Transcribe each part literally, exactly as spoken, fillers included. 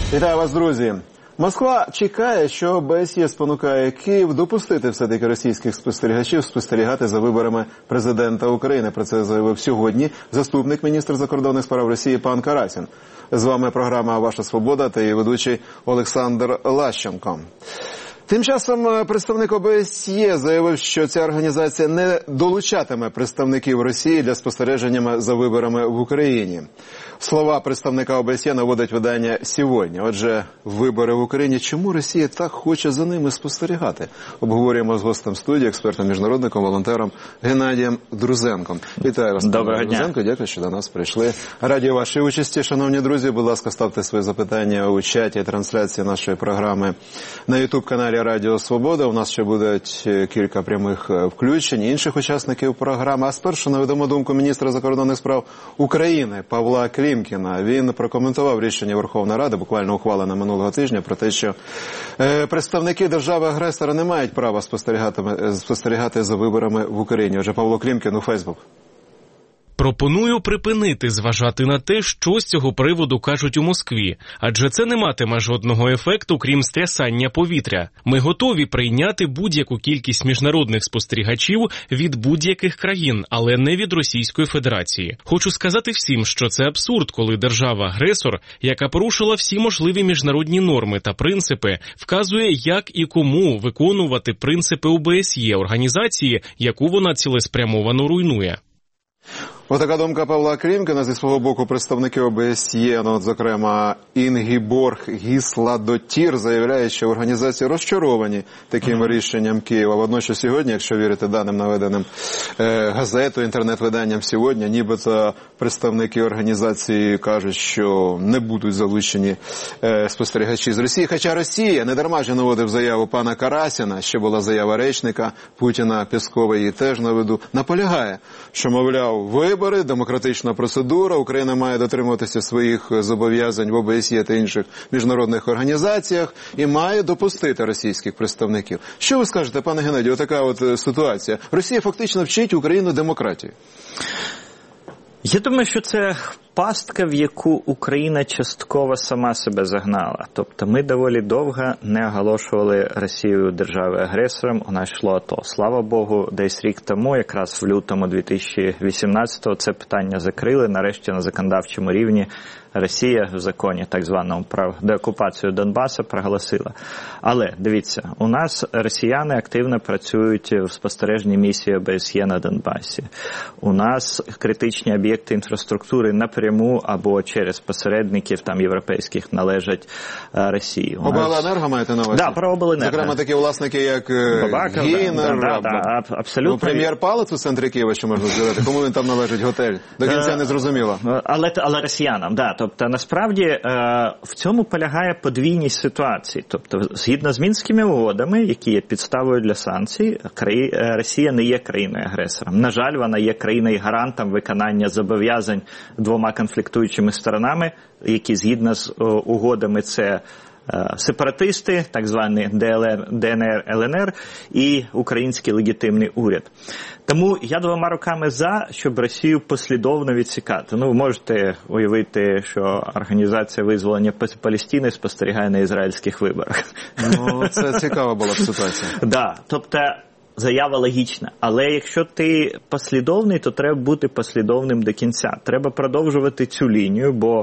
Вітаю вас, друзі! Москва чекає, що ОБСЄ спонукає Київ допустити все-таки російських спостерігачів спостерігати за виборами президента України. Про це заявив сьогодні заступник міністра закордонних справ Росії пан Карасін. З вами програма «Ваша свобода» та її ведучий Олександр Лащенко. Тим часом представник ОБСЄ заявив, що ця організація не долучатиме представників Росії для спостереження за виборами в Україні. Слова представника ОБСЄ наводить видання «Сьогодні». Отже, вибори в Україні. Чому Росія так хоче за ними спостерігати? Обговорюємо з гостем студії, експертом-міжнародником, волонтером Геннадієм Друзенком. Вітаю вас, Доброго дня. Друзенко. Дякую, що до нас прийшли. Раді вашій участі, шановні друзі. Будь ласка, ставте свої запитання у чаті трансляції нашої програми на ютуб-каналі Радіо Свобода. У нас ще будуть кілька прямих включень інших учасників програми. А спершу наведемо думку міністра закордонних справ України Павла Клімкіна. Він прокоментував рішення Верховної Ради, буквально ухвалене минулого тижня, про те, що е, представники держави-агресора не мають права спостерігати, спостерігати за виборами в Україні. Отже, Павло Клімкін у Фейсбук. Пропоную припинити зважати на те, що з цього приводу кажуть у Москві, адже це не матиме жодного ефекту, крім стрясання повітря. Ми готові прийняти будь-яку кількість міжнародних спостерігачів від будь-яких країн, але не від Російської Федерації. Хочу сказати всім, що це абсурд, коли держава-агресор, яка порушила всі можливі міжнародні норми та принципи, вказує, як і кому виконувати принципи ОБСЄ, організації, яку вона цілеспрямовано руйнує. Отака думка Павла Клімкіна. Зі свого боку представники ОБСЄ, ну, зокрема Інгіборг Гісладотір, заявляє, що організації розчаровані таким mm-hmm. рішенням Києва. Водночас сьогодні, якщо вірити даним наведеним е, газетою, інтернет-виданням «Сьогодні», нібито представники організації кажуть, що не будуть залучені е, спостерігачі з Росії. Хоча Росія, не дарма ж наводив заяву пана Карасіна, ще була заява речника Путіна, Пєскова її теж наведу, наполягає, що, мовляв, ви Вибори, демократична процедура, Україна має дотримуватися своїх зобов'язань в ОБСЄ та інших міжнародних організаціях і має допустити російських представників. Що ви скажете, пане Геннадію, отака от ситуація? Росія фактично вчить Україну демократії. Я думаю, що це пастка, в яку Україна частково сама себе загнала. Тобто ми доволі довго не оголошували Росію державою-агресором, у нас йшло АТО. Слава Богу, десь рік тому, якраз в лютому дві тисячі вісімнадцятого, це питання закрили. Нарешті на законодавчому рівні Росія в законі так званому про деокупацію Донбасу проголосила. Але, дивіться, у нас росіяни активно працюють в спостережній місії ОБСЄ на Донбасі. У нас критичні об'єкти інфраструктури напряму або через посередників там європейських належать Росії. Обленерго маєте на увазі? Так, про обленерго. Зокрема, такі власники, як Бабаков, Гінер, да, да, да, абсолютно. Ну, прем'єр-палац у центрі Києва, що можна сказати. Кому він там належить? Готель? До кінця не зрозуміло. Але, але росіянам, да. Тобто, насправді, в цьому полягає подвійність ситуації. Тобто, згідно з Мінськими угодами, які є підставою для санкцій, Росія не є країною-агресором. На жаль, вона є країною-гарантом виконання зобов'язань двома конфліктуючими сторонами, які згідно з угодами це сепаратисти, так звані Д Н Р, Л Н Р і український легітимний уряд. Тому я двома руками за, щоб Росію послідовно відсікати. Ну, ви можете уявити, що Організація визволення Палестини спостерігає на ізраїльських виборах. Ну, це цікава була б ситуація. Так, да, тобто заява логічна. Але якщо ти послідовний, то треба бути послідовним до кінця. Треба продовжувати цю лінію, бо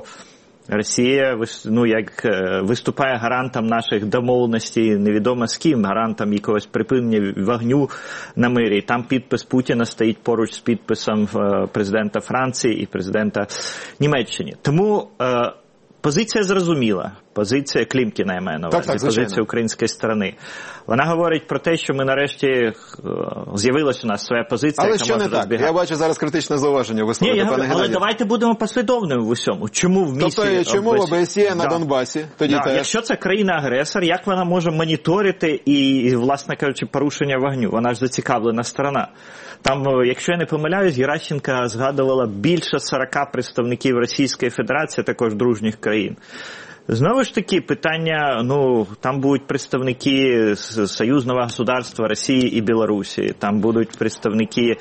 Росія, ну, як виступає гарантом наших домовленостей, невідомо з ким, гарантом якогось припинення вогню на мирі. Там підпис Путіна стоїть поруч з підписом президента Франції і президента Німеччини. Тому е, позиція зрозуміла. Позиція Клімкіна, я маю на увазі, позиція української сторони. Вона говорить про те, що ми нарешті, з'явилася у нас своя позиція, але яка що може не так? розбігати. Я бачу зараз критичне зауваження висловити, пане Геннадію. Але давайте будемо послідовними в усьому. Чому в місії... Тобто, чому в ОБСЄ на да. Донбасі? Тоді да. Якщо це країна-агресор, як вона може моніторити і, власне кажучи, порушення вогню? Вона ж зацікавлена сторона. Там, якщо я не помиляюсь, Геращенко згадувала більше сорока представників Російської Федерації, також дружніх країн. Знову ж таки, питання, ну, там будуть представники союзного государства Росії і Білорусі, там будуть представники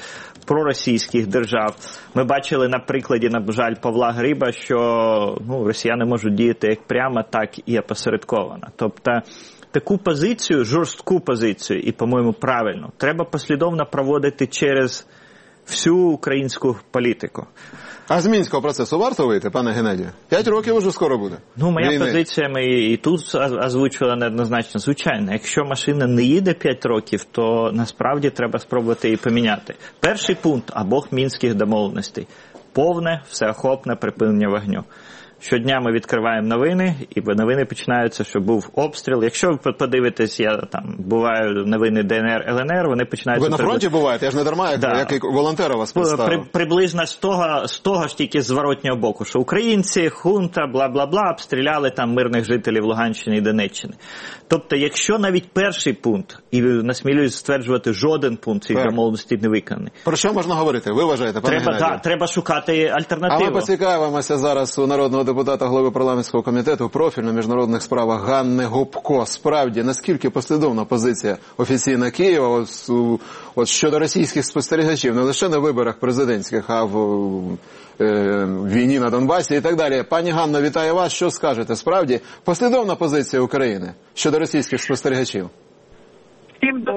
проросійських держав. Ми бачили на прикладі, на жаль, Павла Гриба, що ну, росіяни можуть діяти як прямо, так і опосередковано. Тобто таку позицію, жорстку позицію, і, по-моєму, правильно, треба послідовно проводити через всю українську політику. А з Мінського процесу варто вийти, пане Геннадію? П'ять років уже скоро буде. Ну, моя Війни. позиція, ми і тут озвучувала неоднозначно. Звичайно, якщо машина не їде п'ять років, то насправді треба спробувати її поміняти. Перший пункт – обох мінських домовленостей. Повне, всеохопне припинення вогню. Щодня ми відкриваємо новини, і новини починаються, що був обстріл. Якщо ви подивитесь, я там буваю новини Де Ен Ер, Ел Ен Ер, вони починаються... Ви на фронті прибли... буваєте? Я ж не дарма, як, да. як і волонтера вас представив. При, приблизно з того, з того ж тільки зворотнього боку, що українці, хунта, бла-бла-бла, обстріляли там мирних жителів Луганщини і Донеччини. Тобто, якщо навіть перший пункт, і насмілююсь стверджувати, жоден пункт цієї домовленості не виконаний. Про що можна говорити? Ви вважаєте, пане треба, Геннадію? Да, треба шукати альтернативу. А ми поцікавимося зараз у народного депутата, голови парламентського комітету профільно міжнародних справах Ганни Гопко. Справді, наскільки послідовна позиція офіційна Києва от, от щодо російських спостерігачів, не лише на виборах президентських, а в е, війні на Донбасі і так далі. Пані Ганно, вітаю вас. Що скажете? Справді, послідовна позиція України щодо російських спостерігачів? Всім добре.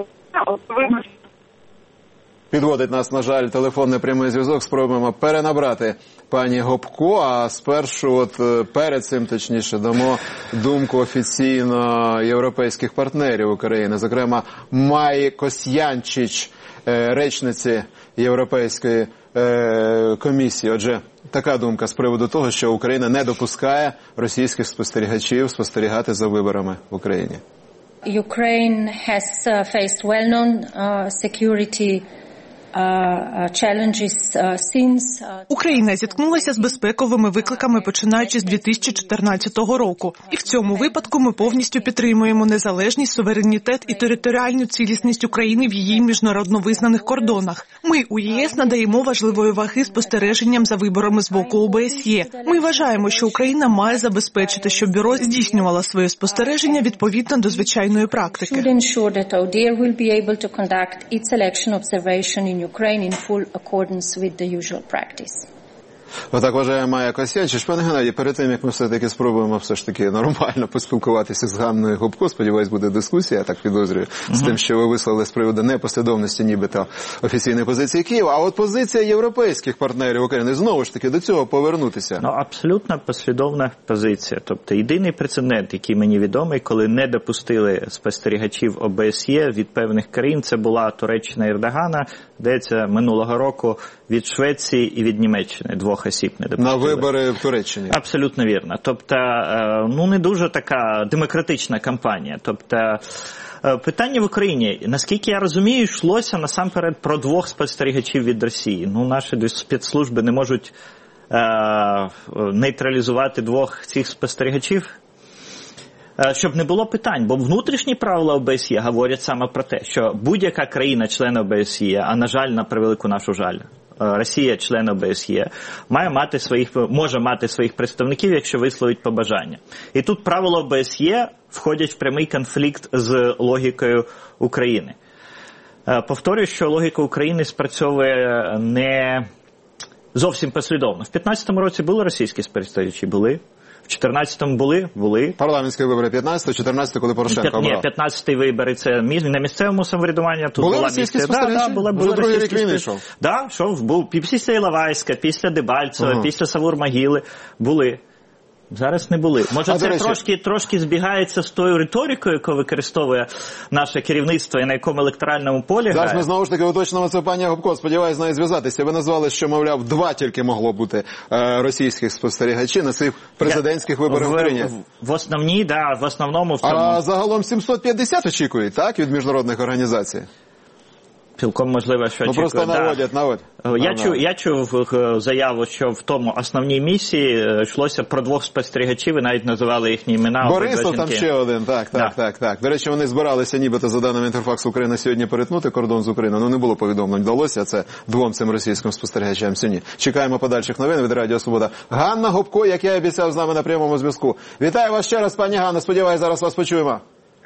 Підводить нас, на жаль, телефонний прямий зв'язок. Спробуємо перенабрати пані Гопко, а спершу, от перед цим, точніше, дамо думку офіційно європейських партнерів України, зокрема Майї Косьянчич, речниці Європейської комісії. Отже, така думка з приводу того, що Україна не допускає російських спостерігачів спостерігати за виборами в Україні. Ukraine has uh, faced well-known uh, security Україна зіткнулася з безпековими викликами, починаючи з дві тисячі чотирнадцятого року. І в цьому випадку ми повністю підтримуємо незалежність, суверенітет і територіальну цілісність України в її міжнародно визнаних кордонах. Ми у ЄС надаємо важливої ваги спостереженням за виборами з боку О Б С Є. Ми вважаємо, що Україна має забезпечити, щоб бюро здійснювало своє спостереження відповідно до звичайної практики. Ukraine in full accordance with the usual practice. Отак вважає Майя Косьянчич. Пане Геннадій, перед тим, як ми все-таки спробуємо все ж таки нормально поспілкуватися з Ганною Гопко, сподіваюсь, буде дискусія, я так підозрюю, uh-huh. з тим, що ви висловили з приводу непослідовності нібито офіційної позиції Києва. А от позиція європейських партнерів України, знову ж таки, до цього повернутися. Ну, абсолютно послідовна позиція. Тобто, єдиний прецедент, який мені відомий, коли не допустили спостерігачів О Б С Є від певних країн, це була Туреччина Ердогана, здається, минулого року від Швеції і від Німеччини, двох осіб не допустили. На вибори в Туреччині. Абсолютно вірно. Тобто, ну, не дуже така демократична кампанія. Тобто, питання в Україні, наскільки я розумію, йшлося насамперед про двох спостерігачів від Росії. Ну, наші спецслужби не можуть е- нейтралізувати двох цих спостерігачів. Щоб не було питань, бо внутрішні правила О Б С Є говорять саме про те, що будь-яка країна-член О Б С Є, а на жаль, на превелику нашу жаль, Росія, член О Б С Є, має мати своїх, може мати своїх представників, якщо висловить побажання. І тут правила О Б С Є входять в прямий конфлікт з логікою України. Повторюю, що логіка України спрацьовує не зовсім послідовно. В п'ятнадцятому році були російські спостерігачі? Були. В чотирнадцятому були? Були. Парламентські вибори п'ятнадцятого, чотирнадцятого, коли Порошенко обрав. Ні, п'ятнадцятий вибори це на місцевому самоврядуванні. Тут були була російські місце... спостерігачі? Да, да, була, були другий рік війни йшов? Так, да, був. Після Іловайська, після Дебальцева, ага. після Савур-Могили були. Зараз не були. Може, а, це речі... трошки, трошки збігається з тою риторикою, яку використовує наше керівництво і на якому електоральному полі Зараз грає? ми знову ж таки уточнимо це, пані Гопко. Сподіваюсь, з нею зв'язатися. Ви назвали, що, мовляв, два тільки могло бути е, російських спостерігачів на цих президентських виборах в Україні. В, в основній, да, в основному в цьому. А загалом сімсот п'ятдесят очікують, так, від міжнародних організацій? Цілком можливо, що ну, очікує. просто наводять, да. наводять. Я, чу, я чув заяву, що в тому основній місії йшлося про двох спостерігачів і навіть називали їхні імена. Борисов там ще один, так, так, да. так, так. До речі, вони збиралися нібито, за даними Інтерфаксу України, сьогодні перетнути кордон з Україною. Ну, не було повідомлень, вдалося це двом цим російським спостерігачам сьогодні. Чекаємо подальших новин від Радіо Свобода. Ганна Гопко, як я обіцяв, з нами на прямому зв'язку. Вітаю вас ще раз, пані Ганна, сподіваюся, зараз вас почуємо.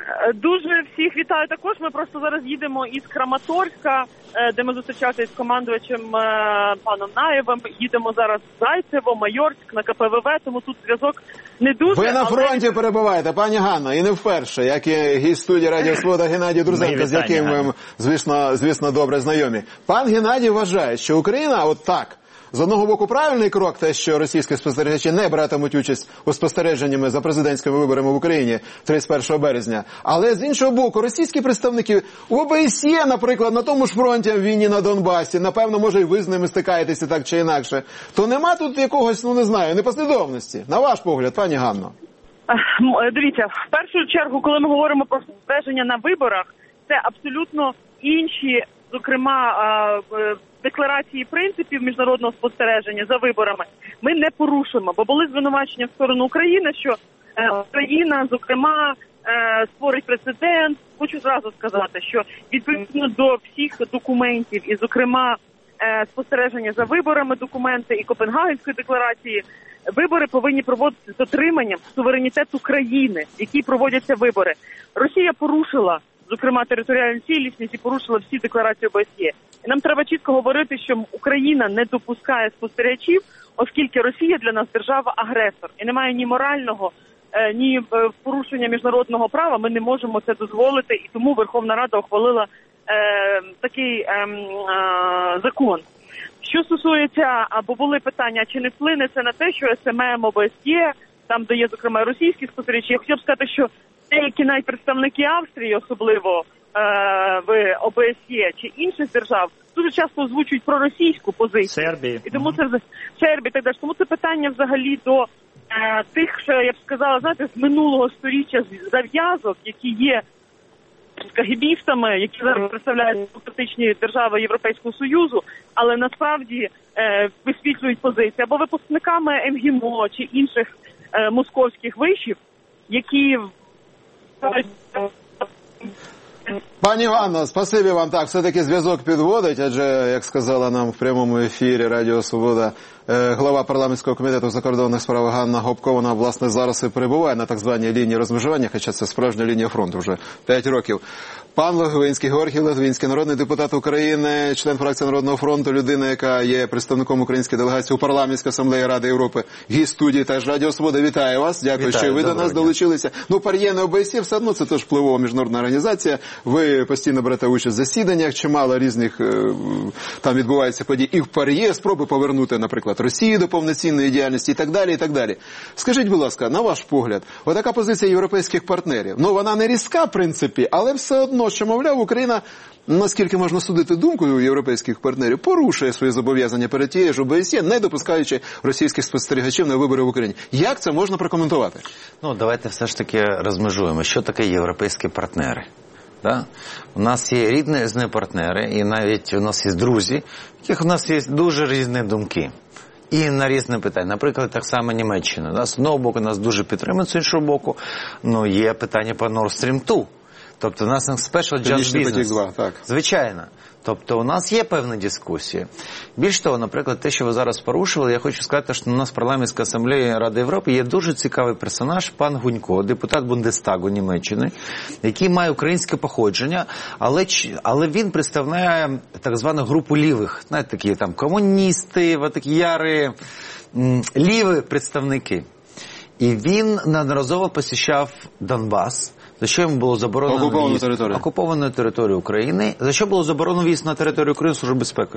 Дуже всіх вітаю також. Ми просто зараз їдемо із Краматорська, де ми зустрічалися із командувачем паном Наєвим. Їдемо зараз в Зайцево, Майорськ, на Ка Пе Ве Ве, тому тут зв'язок не дуже. Ви на фронті але... перебуваєте, пані Ганно, і не вперше, як і гість студії Радіо Свобода Геннадій Друзенко, з яким ми, звісно, звісно, добре знайомі. Пан Геннадій вважає, що Україна от так, з одного боку, правильний крок, те, що російські спостерігачі не братимуть участь у спостереженнями за президентськими виборами в Україні тридцять першого березня. Але з іншого боку, російські представники в О Бе Ес Є, наприклад, на тому ж фронті в війні на Донбасі, напевно, може і ви з ними стикаєтеся так чи інакше, то нема тут якогось, ну не знаю, непослідовності. На ваш погляд, пані Ганно. Дивіться, в першу чергу, коли ми говоримо про спостереження на виборах, це абсолютно інші, зокрема, декларації принципів міжнародного спостереження за виборами ми не порушимо, бо були звинувачення в сторону України, що Україна, зокрема, створить прецедент. Хочу зразу сказати, що відповідно до всіх документів, і, зокрема, спостереження за виборами документи і Копенгагенської декларації, вибори повинні проводитися з дотриманням суверенітету країни, в якій проводяться вибори. Росія порушила, зокрема, територіальну цілісність і порушила всі декларації О Бе Ес Є. І нам треба чітко говорити, що Україна не допускає спостерігачів, оскільки Росія для нас держава-агресор. І немає ні морального, ні порушення міжнародного права, ми не можемо це дозволити, і тому Верховна Рада ухвалила е, такий е, е, закон. Що стосується, або були питання, чи не вплине це на те, що Ес Ем Ем, О Бе Ес Є, там, де є, зокрема, російські спостерігачі, я хотів б сказати, що деякі навіть представники Австрії, особливо в О Бе Ес Є чи інших держав, дуже часто озвучують проросійську позицію. Сербії. І тому це в Сербії, так далі. Тому це питання взагалі до е, тих, що, я б сказала, знаєте, з минулого сторіччя зав'язок, які є з кагебістами, які зараз представляють демократичні держави Європейського Союзу, але насправді е, висвітлюють позиції або випускниками Ем Ге Ем О чи інших е, московських вишів, які Пані Ганно, спасибі вам. Так, все-таки зв'язок підводить, адже, як сказала нам в прямому ефірі Радіо Свобода глава парламентського комітету в закордонних справах Ганна Гопко, вона, власне, зараз і перебуває на так званій лінії розмежування, хоча це справжня лінія фронту вже п'ять років. Пан Логвинський, Георгій Логвинський, народний депутат України, член фракції Народного фронту, людина, яка є представником української делегації у Парламентській асамблеї Ради Європи, гість студії теж Радіо Свобода. Вітаю вас. Дякую, Вітаю, що ви до нас дня. долучилися. Ну, Пар'є не О Бе Ес Є, все одно це теж впливова міжнародна організація. Ви постійно берете участь в засіданнях, чимало різних там відбувається подій і в Пар'є, спроби повернути, наприклад, Росії до повноцінної діяльності і так далі, і так далі. Скажіть, будь ласка, на ваш погляд, отака позиція європейських партнерів, ну вона не різка, в принципі, але все одно, що, мовляв, Україна, наскільки можна судити думкою європейських партнерів, порушує свої зобов'язання перед тією ж О Бе Ес Є, не допускаючи російських спостерігачів на вибори в Україні. Як це можна прокоментувати? Ну, давайте все ж таки розмежуємо, що таке європейські партнери. Да? У нас є рідні з ними партнери, і навіть у нас є друзі, в яких у нас є дуже різні думки. І на різні питання. Наприклад, так само Німеччина. Да? З одного боку нас дуже підтримують, з іншого боку, ну, є питання по Nord Stream два. Тобто у нас Special Just Business. Так. Звичайно. Тобто у нас є певні дискусії. Більш того, наприклад, те, що ви зараз порушували, я хочу сказати, що у нас в Парламентській асамблеї Ради Європи є дуже цікавий персонаж, пан Гунько, депутат Бундестагу Німеччини, який має українське походження, але, але він представляє так звану групу лівих, знаєте, такі там комуністи, такі яри, ліві представники. І він неодноразово посіщав Донбас, за що йому було заборонено окуповану в'їзд територію. окуповану територію України, за що було заборонено в'їзд на територію України Служби безпеки.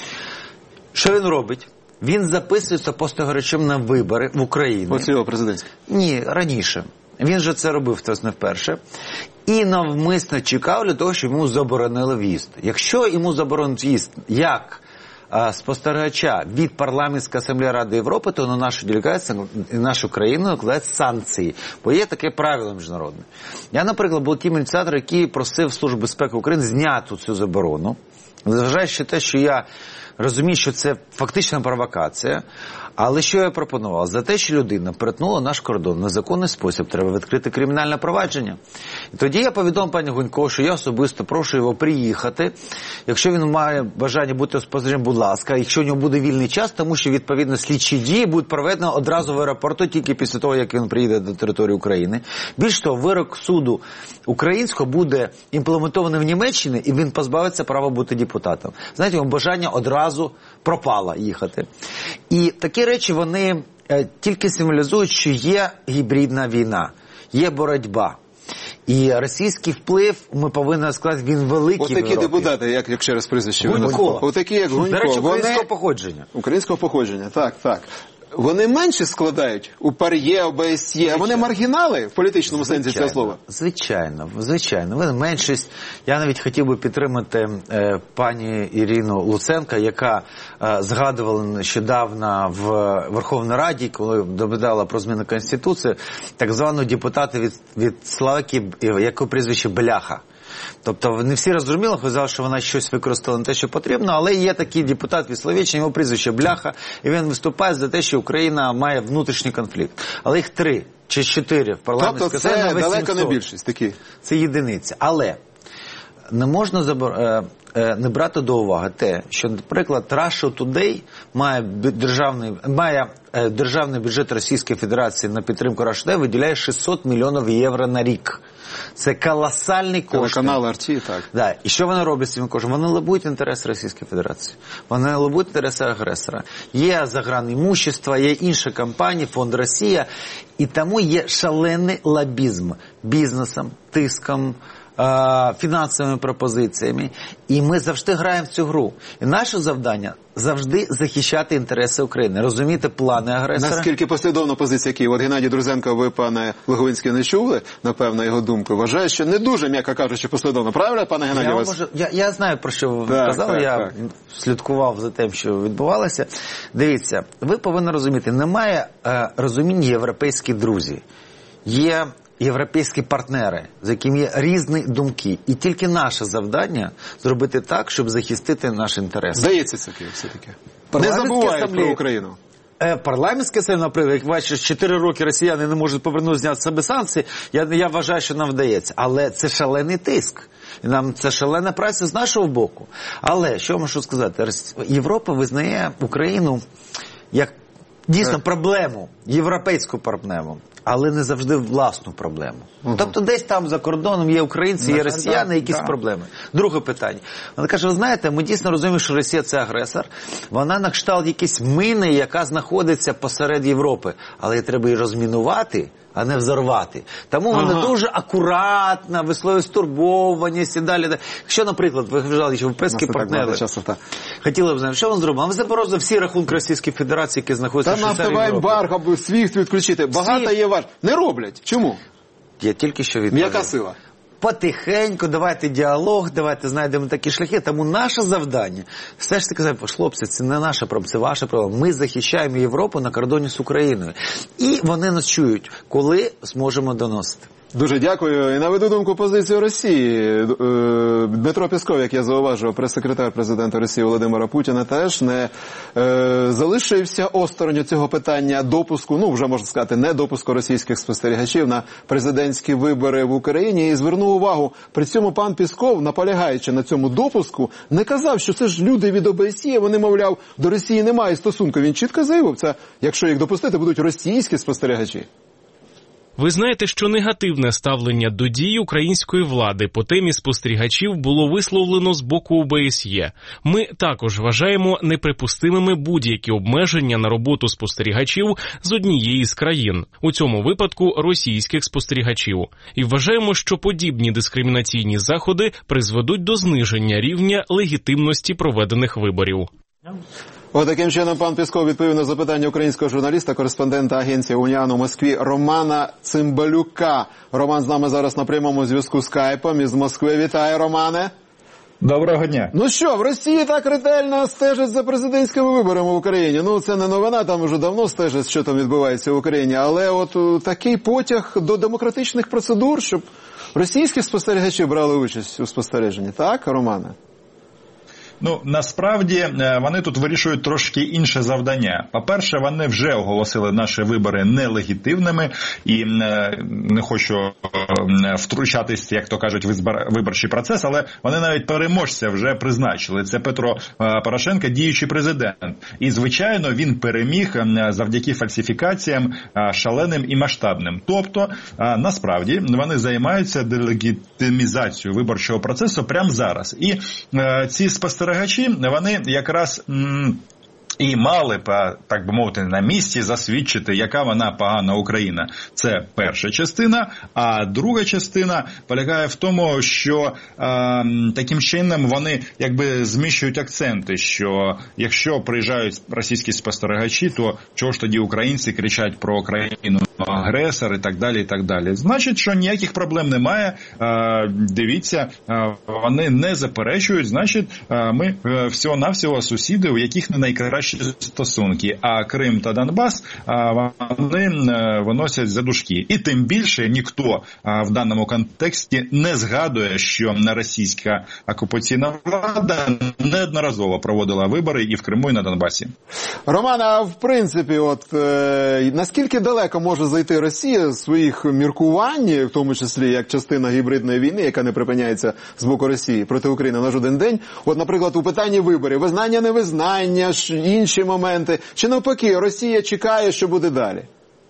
Що він робить? Він записується спостерігачем на вибори в Україні. Оці його президентські? Ні, раніше. Він же це робив, це не вперше. І навмисно чекав для того, щоб йому заборонили в'їзд. Якщо йому заборонять в'їзд, як спостерігача від Парламентської асамблеї Ради Європи, то на нашу делегацію, на нашу країну накладають санкції. Бо є таке правило міжнародне. Я, наприклад, був тим ініціатором, який просив Службу безпеки України зняти цю заборону. Зважаючи на те, що я розумію, що це фактична провокація. Але що я пропонував? За те, що людина перетнула наш кордон в незаконний спосіб, треба відкрити кримінальне провадження. І тоді я повідомив пані Гунько, що я особисто прошу його приїхати. Якщо він має бажання бути спостерігачем, будь ласка, якщо у нього буде вільний час, тому що, відповідно, слідчі дії будуть проведені одразу в аеропорту, тільки після того, як він приїде до території України. Більш того, вирок суду українського буде імплементований в Німеччині, і він позбавиться права бути депутатом. Знаєте, його бажання одразу пропало їхати. І такі речі, вони е, тільки символізують, що є гібридна війна, є боротьба. І російський вплив, ми повинні сказати, він великий в Європі. Ось такі депутати, як, як через прізвище. Гунько. Ось такі, як Гунько. До речі, українського вони... походження. Українського походження, так, так. Вони менше складають у ПАРЄ, ОБСЄ, а вони маргінали в політичному Звичайно. сенсі цього слова? Звичайно, звичайно. Вони меншість. Я навіть хотів би підтримати е, пані Ірину Луценко, яка е, згадувала нещодавно в Верховній Раді, коли доповідала про зміну Конституції, так званого депутата від, від Словакії, якого прізвище Бляха. Тобто не всі розуміли, казали, що вона щось використала не те, що потрібно, але є такий депутат від Словаччини, його прізвище Бляха, і він виступає за те, що Україна має внутрішній конфлікт. Але їх три чи чотири в парламентській Тобто це далеко не більшість такі. Це єдиниця. Але не можна забор... не брати до уваги те, що, наприклад, Russia Today має державний, має державний бюджет Російської Федерації на підтримку Russia Today виділяє шістсот мільйонів євро на рік. Це колосальний кошт. Канал Арті, так. Да. І що вони роблять з цим коштом? Вони лобують інтереси Російської Федерації. Вони лобують інтереси агресора. Є загранімущество, є інші компанії, фонд Росія. І тому є шалений лобізм бізнесом, тиском, фінансовими пропозиціями. І ми завжди граємо в цю гру. І наше завдання – завжди захищати інтереси України, розуміти плани агресора. Наскільки послідовна позиція Києва? От Геннадій Друзенко, ви, пане Луговинський, не чули, напевно, його думку. Вважаю, що не дуже, м'яко кажучи, послідовно. Правильно, пане Геннадій? Я, вас... можу, я, я знаю, про що ви так, казали, так, я так. слідкував за тим, що відбувалося. Дивіться, ви повинні розуміти, немає е, розуміння європейські друзі. Є європейські партнери, з якими є різні думки. І тільки наше завдання зробити так, щоб захистити наші інтереси. Здається, це Київ все-таки. Не забувають про Україну. Парламентська асамблея, наприклад, як бачиш, чотири роки росіяни не можуть повернути, зняти з себе санкції, я, я вважаю, що нам вдається. Але це шалений тиск. І нам це шалена праця з нашого боку. Але, що можу сказати, Європа визнає Україну як дійсно проблему, європейську проблему, але не завжди власну проблему. Угу. Тобто десь там за кордоном є українці, є росіяни, якісь да. проблеми. Друге питання. Вона каже, ви знаєте, ми дійсно розуміємо, що Росія – це агресор. Вона на кшталт якісь мини, яка знаходиться посеред Європи. Але її треба її розмінувати, а не взорвати. Тому вони ага. дуже акуратно, висловлюють стурбованість і далі. Якщо, наприклад, ви вважали, що європейські партнери хотіли б знати, що вони зробили? Вони заборонили всі рахунки Російської Федерації, які знаходяться в Швейцарії. Та нафтова ембарго, свіфт відключити. Багато є ваш. Не роблять. Чому? Я тільки що відповів. Яка сила? Потихеньку, давайте діалог, давайте знайдемо такі шляхи. Тому наше завдання, все ж таки, хлопці, це не наша проблема, це ваша проблема. Ми захищаємо Європу на кордоні з Україною. І вони нас чують, коли зможемо доносити. Дуже дякую. І наведу думку позицію Росії. Дмитро Пєсков, як я зауважував, прес-секретар президента Росії Володимира Путіна, теж не е, залишився осторонь цього питання допуску, ну, вже можна сказати, не допуску російських спостерігачів на президентські вибори в Україні. І звернув увагу, при цьому пан Пєсков, наполягаючи на цьому допуску, не казав, що це ж люди від ОБСЄ, вони, мовляв, до Росії немає стосунку. Він чітко заявив, це, якщо їх допустити, будуть російські спостерігачі. Ви знаєте, що негативне ставлення до дій української влади по темі спостерігачів було висловлено з боку ОБСЄ. Ми також вважаємо неприпустимими будь-які обмеження на роботу спостерігачів з однієї з країн, у цьому випадку російських спостерігачів. І вважаємо, що подібні дискримінаційні заходи призведуть до зниження рівня легітимності проведених виборів. Отаким чином пан Пєсков відповів на запитання українського журналіста, кореспондента агенції «Уніан» у Москві Романа Цимбалюка. Роман з нами зараз на прямому зв'язку скайпом із Москви. Вітаю, Романе. Доброго дня. Ну що, в Росії так ретельно стежать за президентськими виборами в Україні. Ну, це не новина, там вже давно стежать, що там відбувається в Україні. Але от такий потяг до демократичних процедур, щоб російські спостерігачі брали участь у спостереженні. Так, Романе? Ну, насправді, вони тут вирішують трошки інше завдання. По-перше, вони вже оголосили наші вибори нелегітимними і не хочу втручатись, як то кажуть, в виборчий процес, але вони навіть переможця вже призначили. Це Петро Порошенко, діючий президент. І, звичайно, він переміг завдяки фальсифікаціям шаленим і масштабним. Тобто, насправді, вони займаються делегітимізацією виборчого процесу прямо зараз. І ці спостерігачі, вони якраз м- і мали б, так би мовити, на місці засвідчити, яка вона погана Україна. Це перша частина. А друга частина полягає в тому, що е, таким чином вони якби зміщують акценти, що якщо приїжджають російські спостерігачі, то чого ж тоді українці кричать про країну агресор і так далі, і так далі. Значить, що ніяких проблем немає. Е, дивіться, е, вони не заперечують, значить, е, ми е, всього-навсього сусіди, у яких не найкращі стосунки, а Крим та Донбас вони виносять за дужки. І тим більше ніхто в даному контексті не згадує, що російська окупаційна влада неодноразово проводила вибори і в Криму, і на Донбасі. Роман, а в принципі, от е, наскільки далеко може зайти Росія з своїх міркувань, в тому числі як частина гібридної війни, яка не припиняється з боку Росії проти України на жоден день? От, наприклад, у питанні виборів, визнання, невизнання, інші моменти, чи навпаки, Росія чекає, що буде далі?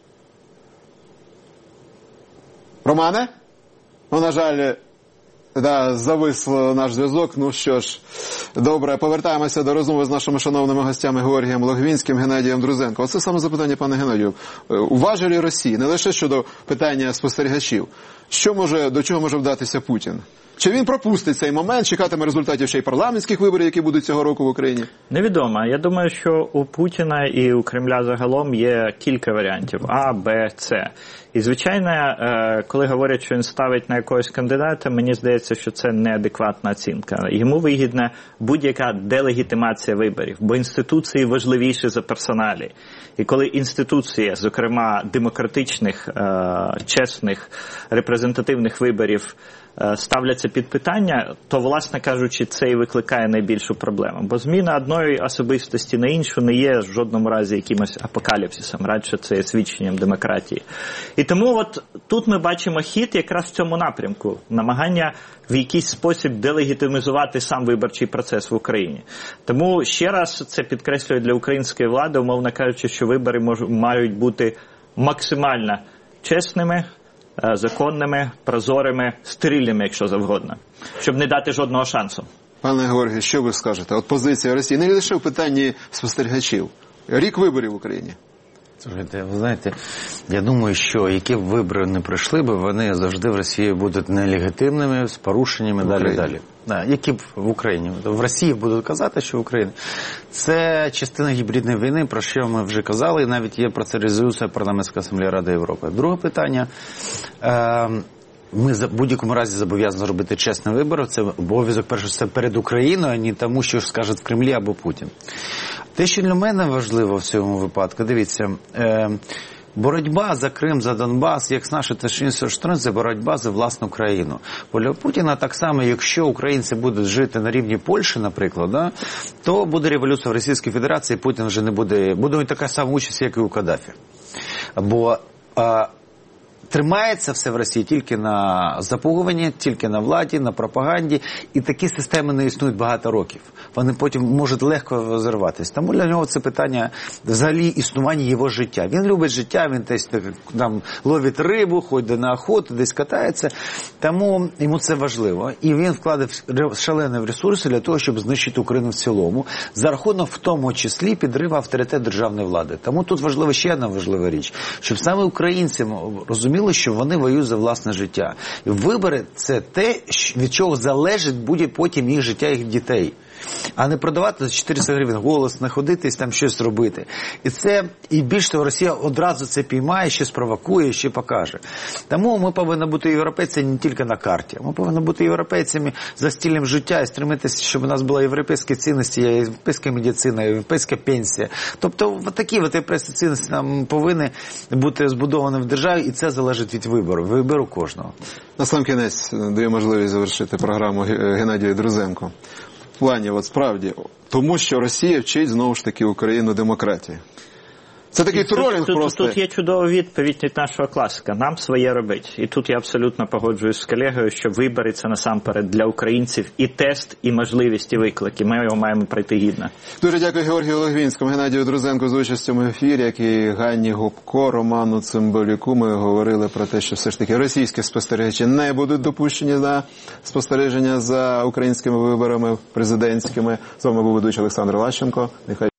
Романе? Ну, на жаль, да, завис наш зв'язок. Ну що ж, добре, повертаємося до розмови з нашими шановними гостями Георгієм Логвинським, Геннадієм Друзенко. Оце саме запитання, пане Геннадію. У важелі Росії, не лише щодо питання спостерігачів, що може, до чого може вдатися Путін? Чи він пропустить цей момент, чекатиме результатів ще й парламентських виборів, які будуть цього року в Україні? Невідомо. Я думаю, що у Путіна і у Кремля загалом є кілька варіантів – А, Б, С. І, звичайно, коли говорять, що він ставить на якогось кандидата, мені здається, що це неадекватна оцінка. Йому вигідна будь-яка делегітимація виборів, бо інституції важливіші за персоналі. І коли інституції, зокрема демократичних, чесних, репрезентативних виборів, ставляться під питання, то, власне кажучи, це і викликає найбільшу проблему. Бо зміна одної особистості на іншу не є в жодному разі якимось апокаліпсисом, радше це є свідченням демократії. І тому от тут ми бачимо хід якраз в цьому напрямку, намагання в якийсь спосіб делегітимізувати сам виборчий процес в Україні. Тому ще раз це підкреслює для української влади, умовно кажучи, що вибори можуть, мають бути максимально чесними, законними, прозорими, стерильними, якщо завгодно, щоб не дати жодного шансу. Пане Георгію, що ви скажете? От позиція Росії, не лише в питанні спостерігачів. Рік виборів в Україні. Слухайте, ви знаєте, я думаю, що які б вибори не пройшли б, вони завжди в Росії будуть нелегітимними, з порушеннями, далі-далі. Да, які б в Україні. В Росії будуть казати, що в Україні. Це частина гібридної війни, про що ми вже казали, і навіть є про це резолюція Парламентської асамблеї Ради Європи. Друге питання. Е- Ми в будь-якому разі зобов'язані зробити чесні вибори. Це обов'язок, перше, це перед Україною, а не тому, що скажуть в Кремлі або Путін. Те, що для мене важливо в цьому випадку, дивіться, е, боротьба за Крим, за Донбас, як з нашої та іншої сторони, це боротьба за власну країну. Бо для Путіна так само, якщо українці будуть жити на рівні Польщі, наприклад, да, то буде революція в Російській Федерації, Путін вже не буде, буде така сама участь, як і у Каддафі. Бо е, тримається все в Росії тільки на запугуванні, тільки на владі, на пропаганді. І такі системи не існують багато років. Вони потім можуть легко розірватися. Тому для нього це питання взагалі існування його життя. Він любить життя, він десь там ловить рибу, ходить на охоту, десь катається. Тому йому це важливо. І він вкладив шалені ресурси для того, щоб знищити Україну в цілому. За рахунок в тому числі підриву авторитету державної влади. Тому тут важлива ще одна важлива річ. Щоб саме українці розуміли, що вони воюють за власне життя. І вибори – це те, від чого залежить буде потім їх життя, їх дітей. А не продавати за чотириста гривень голос, не ходити там щось робити. І це, і більш того, Росія одразу це піймає, ще спровокує, ще покаже. Тому ми повинні бути європейцями не тільки на карті. Ми повинні бути європейцями за стилем життя і стремитися, щоб у нас була європейська цінності, європейська медицина, європейська пенсія. Тобто такі європейські цінності нам повинні бути збудовані в державі, і це залежить від вибору, вибору кожного. На сам кінець даю можливість завершити програму Геннадію Друзенку. плані, от справді, тому що Росія вчить знову ж таки Україну демократії. Це такий тут, тролінг тут, просто. Тут є чудова відповідь від нашого класика. Нам своє робить. І тут я абсолютно погоджуюсь з колегою, що вибори – це насамперед для українців і тест, і можливість, і виклики. Ми його маємо пройти гідно. Дуже дякую Георгію Логвинському, Геннадію Друзенку за участю в ефірі, як і Ганні Гопко, Роману Цимбалюку. Ми говорили про те, що все ж таки російські спостерігачі не будуть допущені на спостереження за українськими виборами президентськими. З вами був ведучий Олександр Лащенко. Нехай